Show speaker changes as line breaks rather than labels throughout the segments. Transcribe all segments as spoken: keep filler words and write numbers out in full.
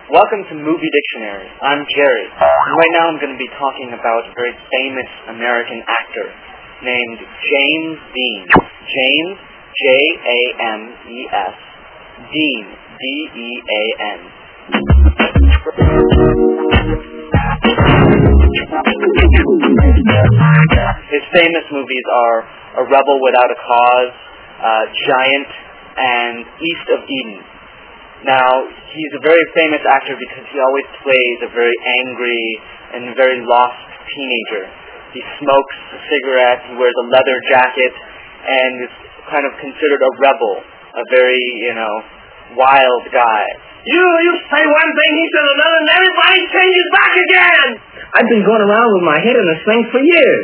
Welcome to Movie Dictionary. I'm Jerry, and right now I'm going to be talking about a very famous American actor named James Dean. James, J A M E S, Dean, D E A N. His famous movies are A Rebel Without a Cause, uh, Giant, and East of Eden. Now, he's a very famous actor because he always plays a very angry and very lost teenager. He smokes a cigarette, he wears a leather jacket, and is kind of considered a rebel, a very, you know, wild guy.
You, you say one thing, he says another, and everybody changes back again! I've been going around with my head in a sling for years.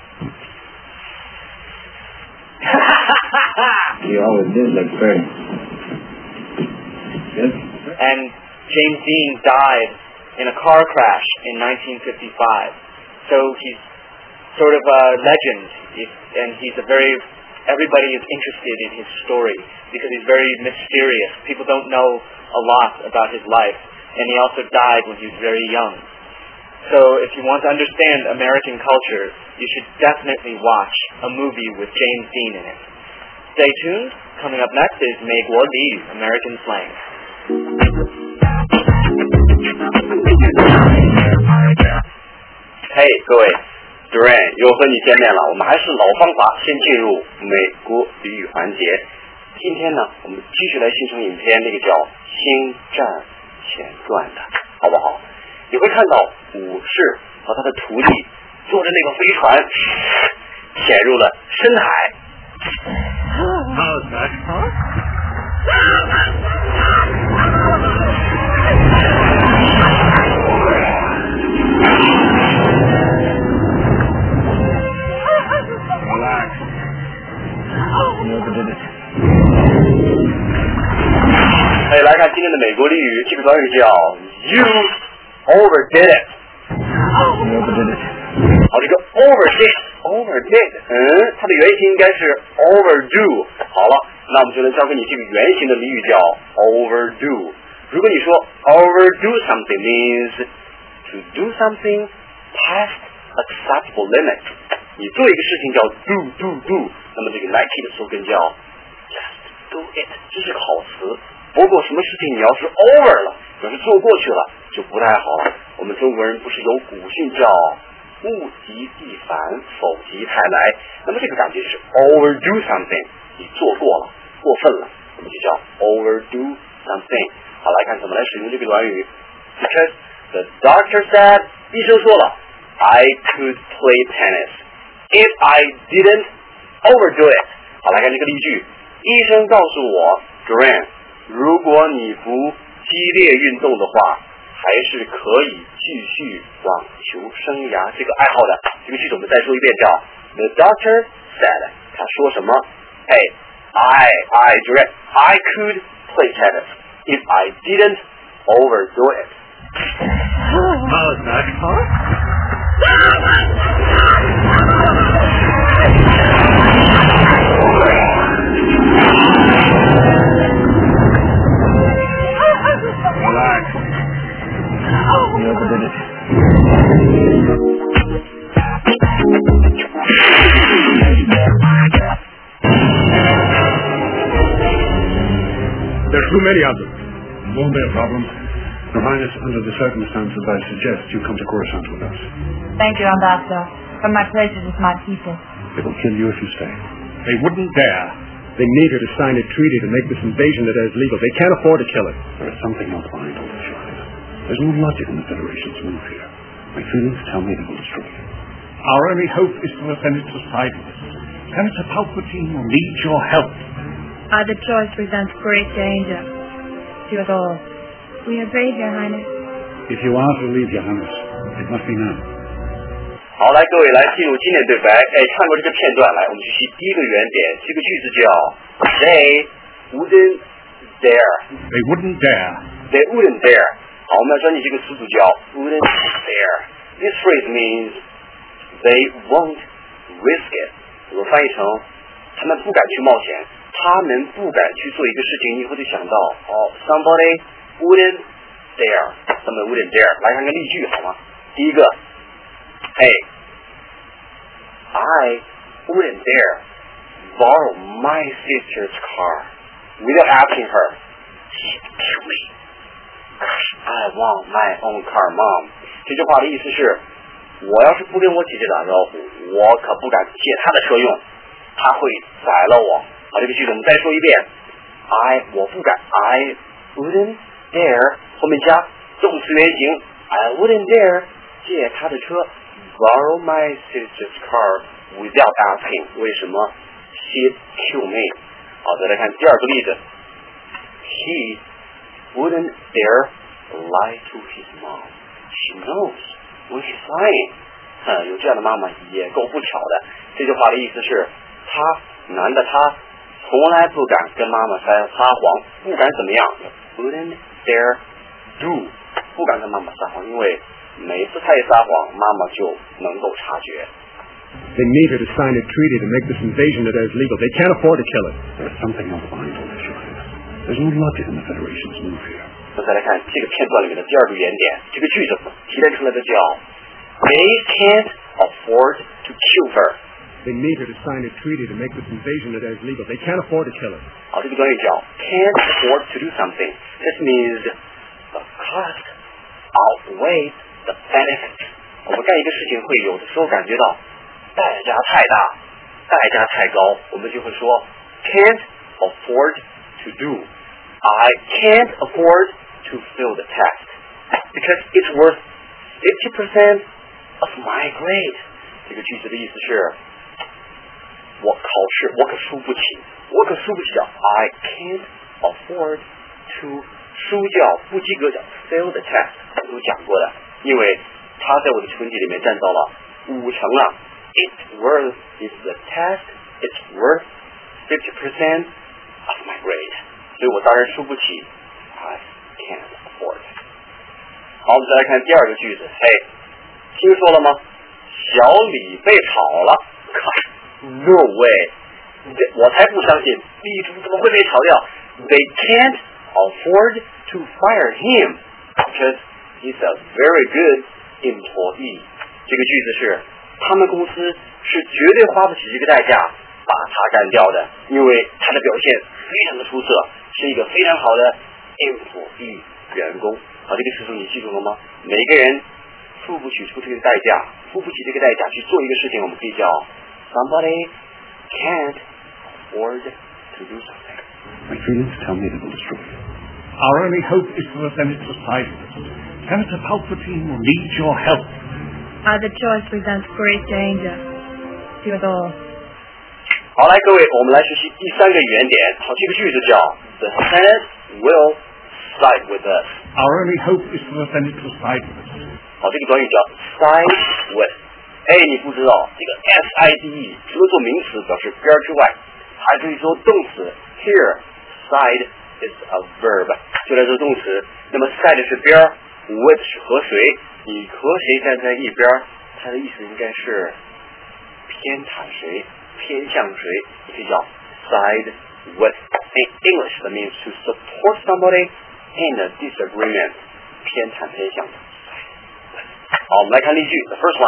You always did look good. Yes.
And James Dean died in a car crash in nineteen fifty-five. So he's sort of a legend, and he's a very, everybody is interested in his story because he's very mysterious. People don't know a lot about his life, and he also died when he was very young. So if you want to understand American culture, you should definitely watch a movie with James Dean in it. Stay tuned. Coming up next is 美国俚语 American slang.
嘿，各位 ，Duran 又和你见面了。我们还是老方法，先进入美国俚语环节。今天呢，我们继续来欣赏影片，那个叫《星战前传》的，好不好？你会看到武士和他的徒弟坐着那个飞船潜入了深海。
How's that, huh? Relax. You overdid it.
哎，来看今天的美国俚语，这个短语叫 You overdid it.
You overdid it.
好，这个 overdid overdid， 嗯，它的原型应该是 overdo。好了，那我们就能教给你这个原型的俚语叫 overdo。如果你说 overdo something means to do something past acceptable limit， 你做一个事情叫 do do do， 那么这个 Nike 的 slogan 叫 just do it， 这是个好词。不过什么事情你要是 over 了，要是做过去了，就不太好了。我们中国人不是有古训叫物极必反，否极泰来，那么这个感觉是 overdo something， 你做过了，过分了，我们就叫 overdo something。好，来看怎么来使用这个短语。Because the doctor said， 医生说了 I could play tennis if I didn't overdo it。好，来看这个例句，医生告诉我 Duran， 如果你不激烈运动的话，还是可以继续网球生涯这个爱好的。这个句子我们再说一遍，叫 The doctor said， 他说什么？哎 I I Duran I could play tennis if I didn't overdo it.
How's that, huh? Relax. You overdid it.
There's too many of them.
Won't be a problem. Your Highness, under the circumstances, I suggest you come to Coruscant with us.
Thank you, Ambassador. From my places with my people.
They will kill you if you stay.
They wouldn't dare.
They need her to sign a treaty to make this invasion of theirs legal. They can't afford to kill her. There is something else behind all this, Your Highness. There's no logic in the Federation's move here. My feelings tell me they will destroy you.
Our only hope is for the Senator side of us. Senator Palpatine needs your help.
Either choice presents great danger to us all. We are brave, Your Highness.
If you are to leave, Your Highness, it must be now.
好，来各位来进入经典对白。哎，看过这个片段，来我们学习第一个原点。这个句子叫 They wouldn't dare.
They wouldn't dare.
They wouldn't dare. 好，我们要专辑这个词组叫 wouldn't dare. This phrase means they won't risk it. 我翻译成他们不敢去冒险，他们不敢去做一个事情。你以后就想到哦 ，somebody wouldn't dare. Somebody wouldn't dare. 来看个例句好吗？第一个 A. I wouldn't dare borrow my sister's car without asking her. She'd kill me. Gosh, I want my own car, Mom. 这句话的意思是，我要是不跟我姐姐打招呼，我可不敢借她的车用，她会宰了我。好，这个句子我们再说一遍。I 我不敢 I wouldn't dare 后面加动词原形 I wouldn't dare 借她的车 borrow my sister's car without asking 为什么 she'd kill me 好，再来看第二个例子 He wouldn't dare lie to his mom She knows when he's lying 嗯，有这样的妈妈也够不巧的这句话的意思是他男的他从来不敢跟妈妈撒撒谎，不敢怎么样 ？Wouldn't dare do， 不敢跟妈妈撒谎，因为每次他一撒谎，妈妈就能够察觉。
They need her to sign a treaty to make this invasion of theirs legal. They can't afford to kill it.
There's something else behind all this, Your Highness. There's no logic in the Federation's move here.
那再来看这个片段里面的第二个原点，这个句子提炼出来的叫 They can't afford to kill her。They
need her to sign a treaty to make this invasion of theirs legal. They can't afford to kill her.
好，这个短语叫 can't afford to do something. This means the cost outweighs the benefit. 我们干一个事情会有的时候感觉到代价太大，代价太高，我们就会说 can't afford to do. I can't afford to fail the test because it's worth fifty percent of my grade. 这个句子的意思是我考试我可输不起，我可输不起啊 I can't afford to 输叫不及格叫 fail the test 我们都讲过的，因为他在我的成绩里面占到了五成啊 It's worth is the test It's worth fifty percent of my grade 所以我当然输不起 I can't afford 好，我们再来看第二个句子嘿，听说了吗？小李被炒了 No way 我才不相信李主怎么会被炒掉 They can't afford to fire him because he's a very good employee 这个句子是他们公司是绝对花不起这个代价把他干掉的，因为他的表现非常的出色，是一个非常好的 employee 员工好，这个词你记住了吗？每个人付不起出这个代价付不起这个代价去做一个事情，我们可以叫Somebody can't afford to do something.
My feelings tell me they will destroy you.
Our only hope is for the Senate to side with us. Senator Palpatine will need your help.
Either choice presents great danger to us all.
好，来各位，我们来学习第三个原点。好，这个句子叫 The Senate will side with us.
Our only hope is for the Senate to side with us.
好，这个短语叫 side with。哎，你不知道这个 S I D E 除了做名词表示边之外，还可以做动词。Here, side is a verb， 就来做动词。那么 side 是边 ，with 是和谁？你和谁站在一边？它的意思应该是偏袒谁，偏向谁，也可以叫 side with. In English, that means to support somebody in a disagreement. 偏袒偏向。好，我们来看例句。The first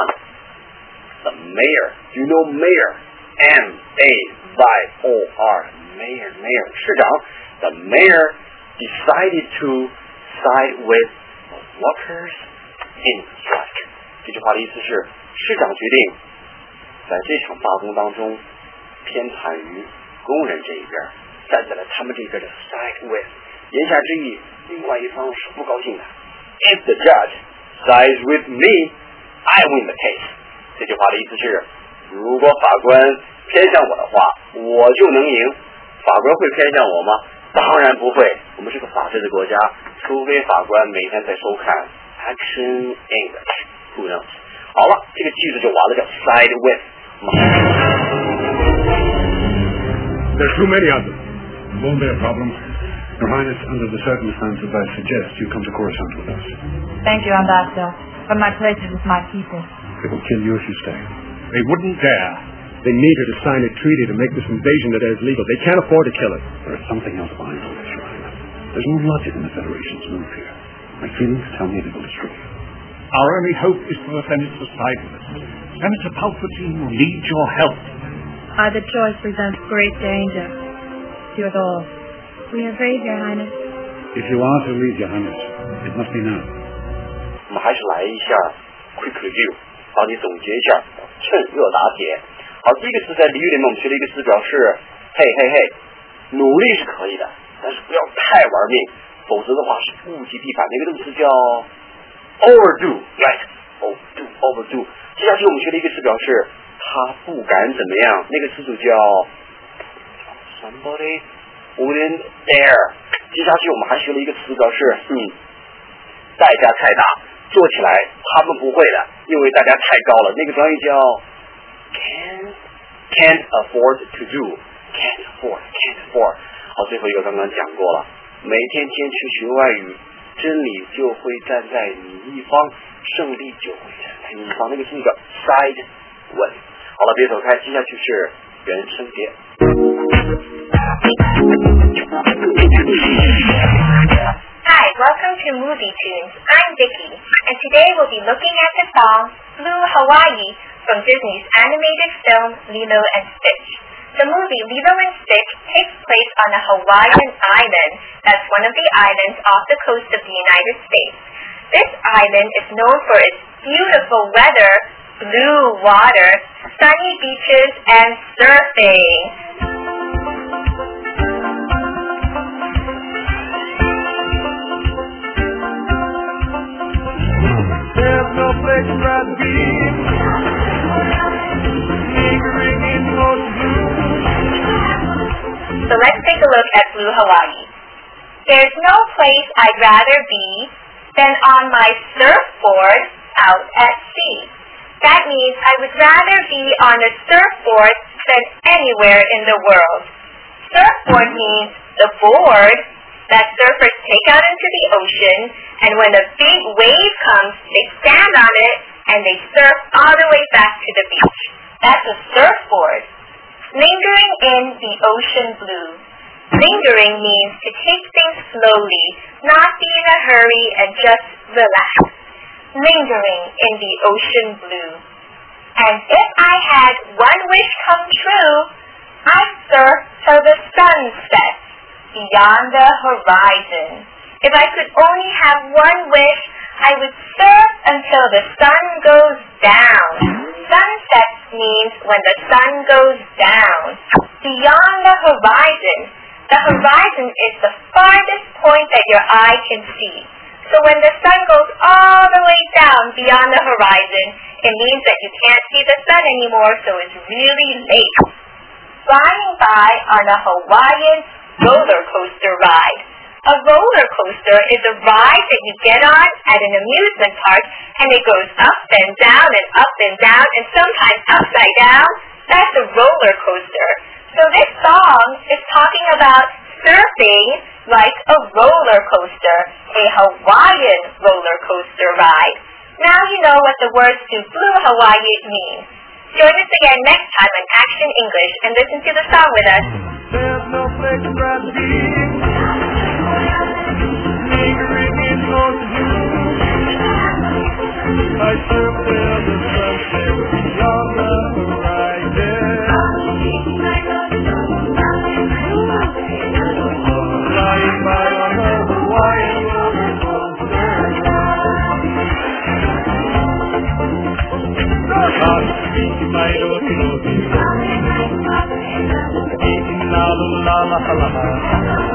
one.The mayor, you know mayor, M A Y O R, mayor, mayor, 市长 The mayor decided to side with the workers in strike. 这句话的意思是，市长决定在这场罢工当中偏袒于工人这一边，站在了他们这边的 side with. 言下之意，另外一方是不高兴的。If the judge sides with me, I win the case.这句话的意思是，如果法官偏向我的话，我就能赢。法官会偏向我吗？当然不会。我们是个法治的国家，除非法官每天在收看 Action English。Who knows？ 好了，这个句子就完了，叫 side with。
There's too many of them.
Won't be a problem. Your Highness, under the circumstances, I suggest you come to Coruscant with us.
Thank you, Ambassador, but my place is with my people.
They will kill you if you stay.
They wouldn't dare.
They need her to sign a treaty to make this invasion of theirs legal. They can't afford to kill her.
There is something else behind all this, Your Highness. There's no logic in the Federation's move here. My My feelings tell me they will destroy you.
Our only hope is for the Senate to side with us. Senator Palpatine will need your help.
Either choice presents great danger to us all. We are brave, Your Highness.
If you are to leave, Your Highness, it must be now.
我们还是来一下 quick review， 帮你总结一下，趁热打铁。好，第一个词在俚语里面我们学了一个词，表示嘿嘿嘿，努力是可以的，但是不要太玩命，否则的话是物极必反。那个动词叫 overdo，right？overdo overdo。接下去我们学了一个词，表示他不敢怎么样，那个词组叫 somebody wouldn't dare。接下去我们还学了一个词，表示嗯，代价太大，做起来他们不会的，因为代价太高了。那个短语叫 can't can't afford to do can't afford can't afford。好，最后一个刚刚讲过了，每天坚持学外语，真理就会站在你一方，胜利就会站在你一方。那个是一个 side win。好了，别走开，接下去是原声碟。
Hi, welcome to Movie Tunes. I'm Vicky, and today we'll be looking at the song Blue Hawaii from Disney's animated film Lilo and Stitch. The movie Lilo and Stitch takes place on a Hawaiian island that's one of the islands off the coast of the United States. This island is known for its beautiful weather, blue water, sunny beaches, and surfing.
There's no place I'd rather be, lingering in those blues.
So let's take a look at Blue Hawaii. There's no place I'd rather be than on my surfboard out at sea. That means I would rather be on a surfboard than anywhere in the world. Surfboard means the board that surfers take out into the ocean, and when a big wave comes, they stand on it and they surf all the way back to the beach. That's a surfboard. Lingering in the ocean blue. Lingering means to take things slowly, not be in a hurry and just relax. Lingering in the ocean blue. And if I had one wish come true, I'd surf till the sun sets beyond the horizon. If I could only have one wish, I would surf until the sun goes down. Sunset means when the sun goes down. Beyond the horizon. The horizon is the farthest point that your eye can see. So when the sun goes all the way down beyond the horizon, it means that you can't see the sun anymore, so it's really late. Flying by on a Hawaiian roller coaster ride. A roller coaster is a ride that you get on at an amusement park, and it goes up and down and up and down and sometimes upside down. That's a roller coaster. So this song is talking about surfing like a roller coaster, a Hawaiian roller coaster ride. Now you know what the words to Blue Hawaii mean. Join us again next time on Action English and listen to the song with us.
There's no place I'd rather be, lingering in those blues. I surf till the sun sets beyond the horizon. Flying by on a Hawaiian roller coaster. On the beach by Rosi Rosi, eating la la la la la la.